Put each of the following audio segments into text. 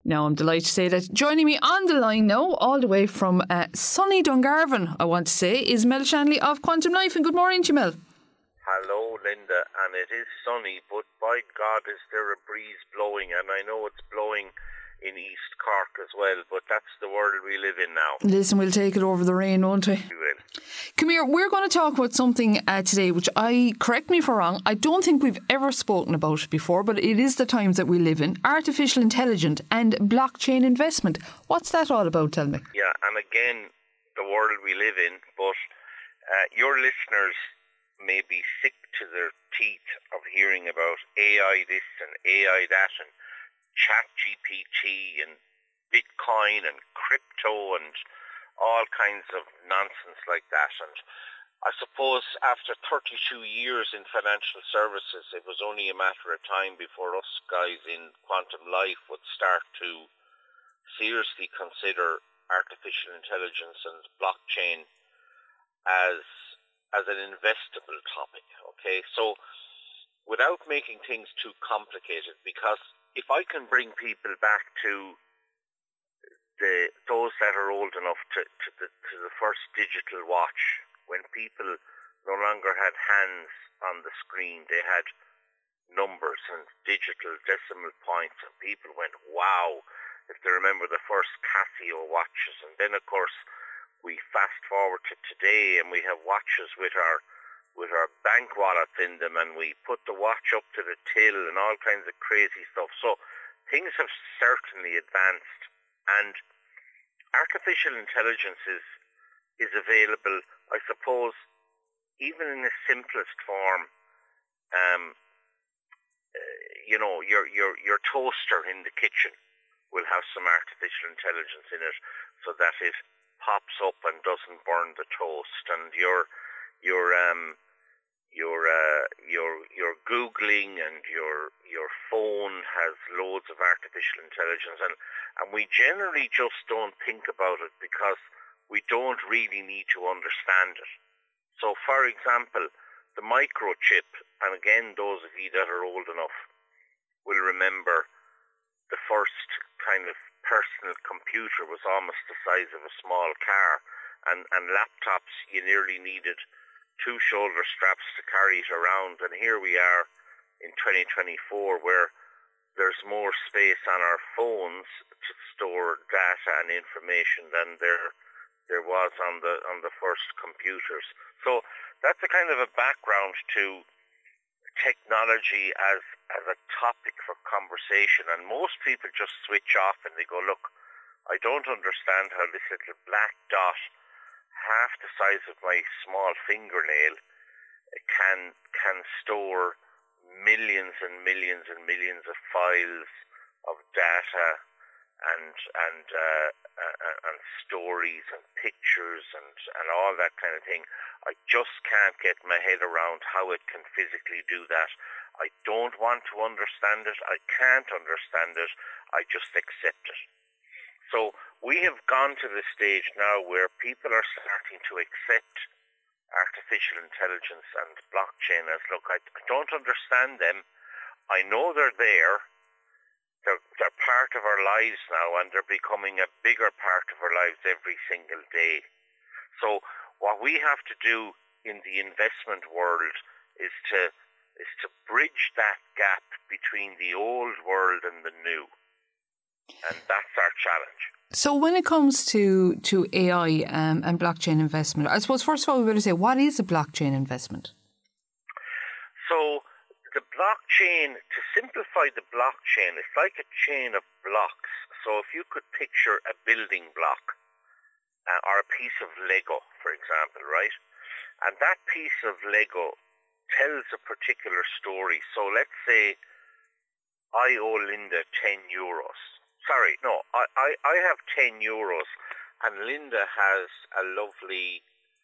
Now, I'm delighted to say that joining me on the line now, all the way from sunny Dungarvan, I want to say, is Mel Shanley of Quantum Life. And good morning to you, Mel. Hello, Linda. And it is sunny, but by God, is there a breeze blowing? And I know it's blowing in East Cork as well, but that's the world we live in now. Listen, we'll take it over the rain, won't we? We will. Come here, we're going to talk about something today which correct me if I'm wrong, I don't think we've ever spoken about before, but it is the times that we live in. Artificial intelligence and blockchain investment. What's that all about, tell me? Yeah, and again, the world we live in, but your listeners may be sick to their teeth of hearing about AI this and AI that and ChatGPT and Bitcoin and crypto and all kinds of nonsense like that. And I suppose after 32 years in financial services, it was only a matter of time before us guys in Quantum Life would start to seriously consider artificial intelligence and blockchain as an investable topic. Okay, so without making things too complicated, because if I can bring people back to those that are old enough to the first digital watch, when people no longer had hands on the screen, they had numbers and digital decimal points, and people went, wow, if they remember the first Casio watches. And then, of course, we fast forward to today, and we have watches with our bank wallets in them, and we put the watch up to the till and all kinds of crazy stuff. So things have certainly advanced, and artificial intelligence is available, I suppose, even in the simplest form. Your toaster in the kitchen will have some artificial intelligence in it, so that it pops up and doesn't burn the toast. And your Googling and your phone has loads of artificial intelligence, and we generally just don't think about it because we don't really need to understand it. So, for example, the microchip, and again, those of you that are old enough will remember the first kind of personal computer was almost the size of a small car, and laptops, you nearly needed two shoulder straps to carry it around. And here we are in 2024, where there's more space on our phones to store data and information than there was on the first computers. So that's a kind of a background to technology as a topic for conversation, and most people just switch off and they go, look, I don't understand how this little black dot, half the size of my small fingernail, can store millions and millions and millions of files of data and stories and pictures and all that kind of thing. I just can't get my head around how it can physically do that. I don't want to understand it. I can't understand it. I just accept it. So we have gone to the stage now where people are starting to accept artificial intelligence and blockchain as, look, I don't understand them. I know they're there. They're part of our lives now, and they're becoming a bigger part of our lives every single day. So what we have to do in the investment world is to bridge that gap between the old world and the new. And that's our challenge. So when it comes to AI and blockchain investment, I suppose first of all we better say, what is a blockchain investment? So the blockchain, to simplify the blockchain, it's like a chain of blocks. So if you could picture a building block or a piece of Lego, for example, right? And that piece of Lego tells a particular story. So let's say I owe Linda 10 euros. Sorry, no, I have 10 euros and Linda has a lovely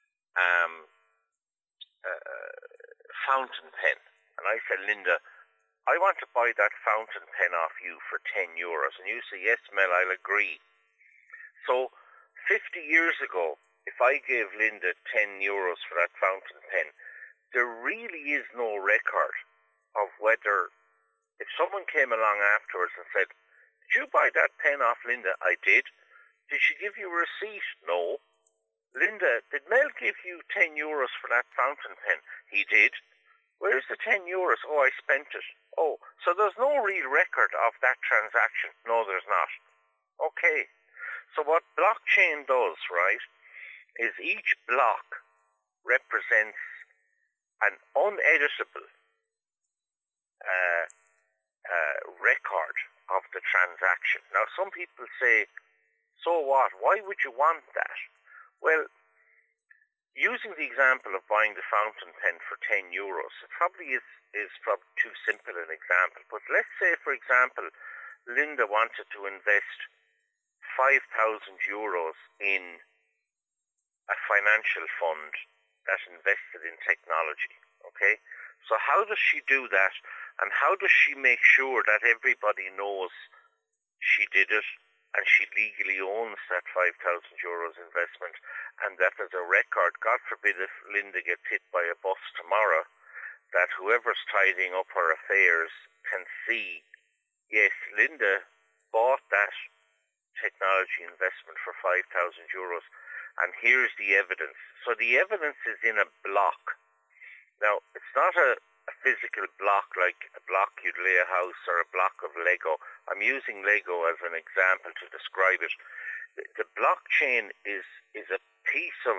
fountain pen. And I said, Linda, I want to buy that fountain pen off you for 10 euros. And you say, yes, Mel, I'll agree. So 50 years ago, if I gave Linda 10 euros for that fountain pen, there really is no record of whether, if someone came along afterwards and said, Did you buy that pen off Linda? I did. Did she give you a receipt? No. Linda, did Mel give you €10 for that fountain pen? He did. Where's the €10? Oh, I spent it. Oh, so there's no real record of that transaction? No, there's not. Okay. So what blockchain does, right, is each block represents an uneditable record of the transaction. Now, some people say, so what? Why would you want that? Well, using the example of buying the fountain pen for €10, it probably is probably too simple an example. But let's say, for example, Linda wanted to invest €5,000 in a financial fund that invested in technology. Okay? So how does she do that? And how does she make sure that everybody knows she did it and she legally owns that €5,000 investment, and that as a record, God forbid if Linda gets hit by a bus tomorrow, that whoever's tidying up her affairs can see, yes, Linda bought that technology investment for €5,000, and here's the evidence. So the evidence is in a block. Now, it's not a physical block like a block you'd lay a house or a block of Lego. I'm using Lego as an example to describe it. The blockchain is a piece of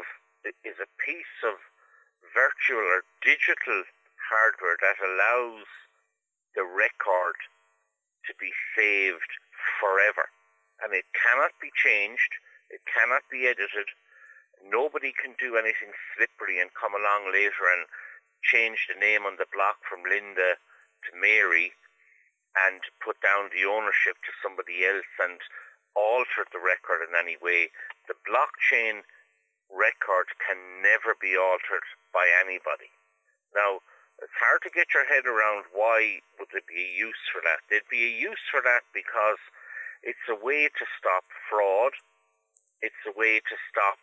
virtual or digital hardware that allows the record to be saved forever, and it cannot be changed. It cannot be edited. Nobody can do anything slippery and come along later and change the name on the block from Linda to Mary and put down the ownership to somebody else and alter the record in any way. The blockchain record can never be altered by anybody. Now, it's hard to get your head around why would there be a use for that. There'd be a use for that because it's a way to stop fraud. It's a way to stop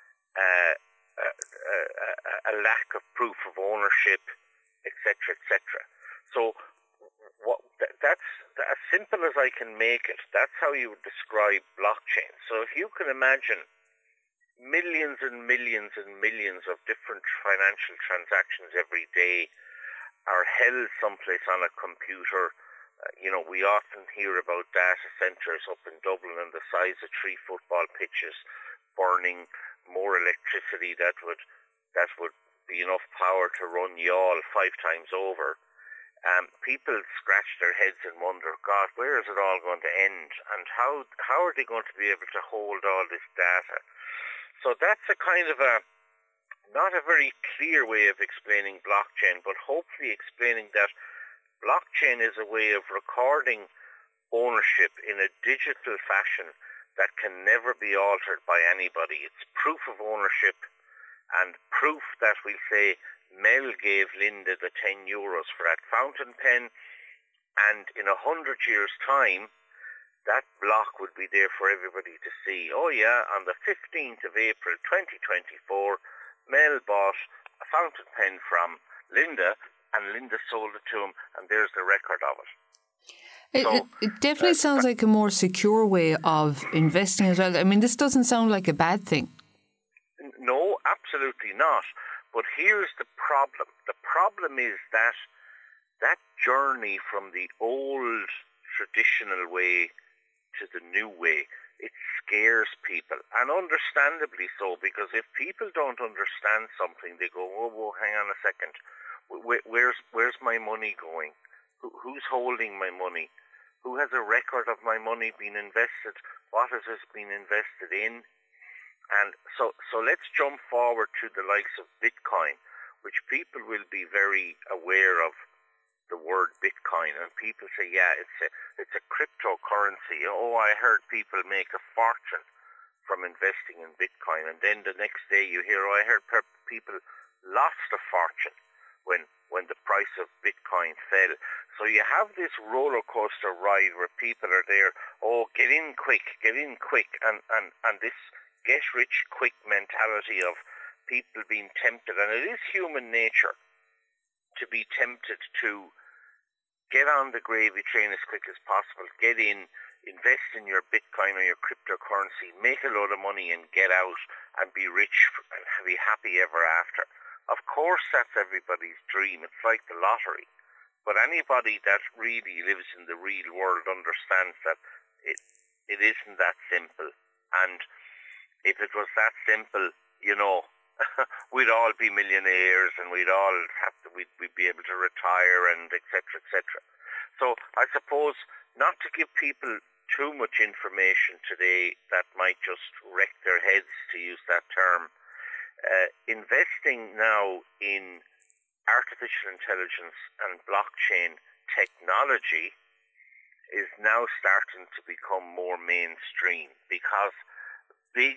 a lack of proof of ownership, etc., etc. So that's as simple as I can make it. That's how you would describe blockchain. So if you can imagine millions and millions and millions of different financial transactions every day are held someplace on a computer. We often hear about data centres up in Dublin and the size of 3 football pitches burning more electricity that would be enough power to run Youghal 5 times over. People scratch their heads and wonder, God, where is it all going to end? And how are they going to be able to hold all this data? So that's a kind of not a very clear way of explaining blockchain, but hopefully explaining that blockchain is a way of recording ownership in a digital fashion that can never be altered by anybody. It's proof of ownership and proof that we say Mel gave Linda the €10 for that fountain pen, and in 100 years' time, that block would be there for everybody to see. Oh yeah, on the 15th of April 2024, Mel bought a fountain pen from Linda, and Linda sold it to him, and there's the record of it. It definitely sounds like a more secure way of investing as well. I mean, this doesn't sound like a bad thing. No, absolutely not. But here's the problem. The problem is that journey from the old traditional way to the new way, it scares people. And understandably so, because if people don't understand something, they go, whoa, hang on a second. Where's my money going? Who's holding my money? Who has a record of my money being invested? What has this been invested in? And so let's jump forward to the likes of Bitcoin, which people will be very aware of the word Bitcoin. And people say, yeah, it's a cryptocurrency. Oh, I heard people make a fortune from investing in Bitcoin. And then the next day you hear, I heard people lost a fortune when the price of Bitcoin fell. So you have this roller coaster ride where people are there, oh, get in quick, and this get rich quick mentality of people being tempted. And it is human nature to be tempted to get on the gravy train as quick as possible, get in, invest in your Bitcoin or your cryptocurrency, make a load of money and get out and be rich and be happy ever after. Of course, that's everybody's dream. It's like the lottery. But anybody that really lives in the real world understands that it isn't that simple. And if it was that simple, we'd all be millionaires and we'd be able to retire and et cetera. So I suppose not to give people too much information today that might just wreck their heads, to use that term. Investing now in artificial intelligence and blockchain technology is now starting to become more mainstream, because big,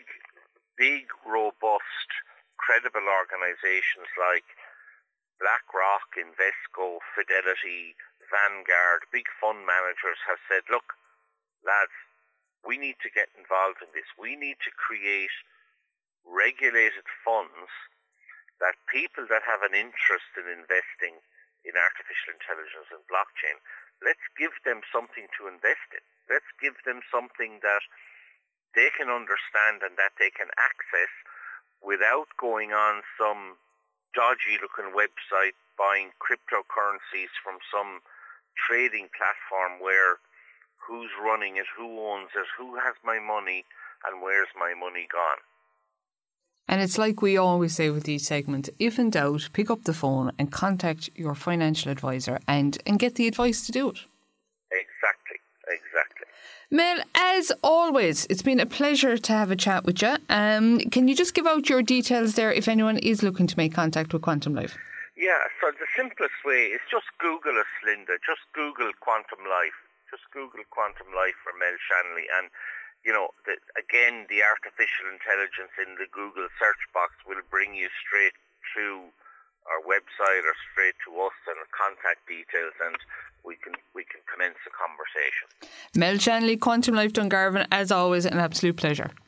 robust, credible organizations like BlackRock, Invesco, Fidelity, Vanguard, big fund managers have said, look, lads, we need to get involved in this. We need to create regulated funds that people that have an interest in investing in artificial intelligence and blockchain, let's give them something to invest in. Let's give them something that they can understand and that they can access without going on some dodgy-looking website buying cryptocurrencies from some trading platform where who's running it, who owns it, who has my money, and where's my money gone. And it's like we always say with these segments, if in doubt, pick up the phone and contact your financial advisor and get the advice to do it. Exactly. Mel, as always, it's been a pleasure to have a chat with you. Can you just give out your details there if anyone is looking to make contact with Quantum Life? Yeah, so the simplest way is just Google us, Linda. Just Google Quantum Life. Just Google Quantum Life for Mel Shanley. And, the artificial intelligence in the Google search box will bring you straight to our website or straight to us and contact details, and we can commence a conversation. Mel Shanley, Quantum Life Dungarvan, as always, an absolute pleasure.